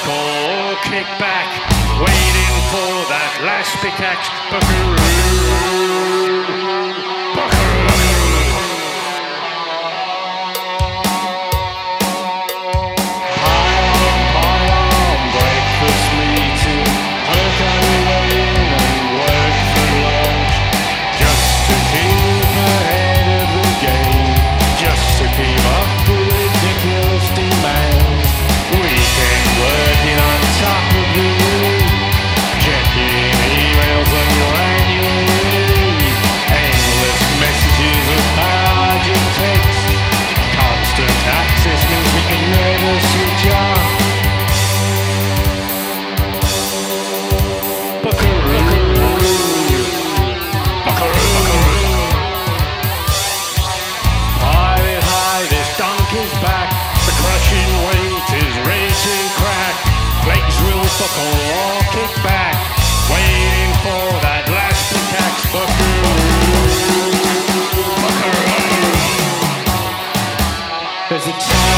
buckle, kick back, waiting for that last pickaxe. Buckaroo, buckaroo. Pile on, breakfast meeting, work on lane and work for lunch, just to keep ahead of the game, just to keep up with ridiculous demands. Weekend working on top of the week, checking emails on your annual leave, endless messages of urgent texts, constant access means we can never switch off. Buckaroo, buckaroo, buckaroo. Pilot high, this donkey's back, the crushing weight is ready to crack. Legs will buckle or kick back, waiting for that last pickaxe. Buckaroo, buckaroo. There's a time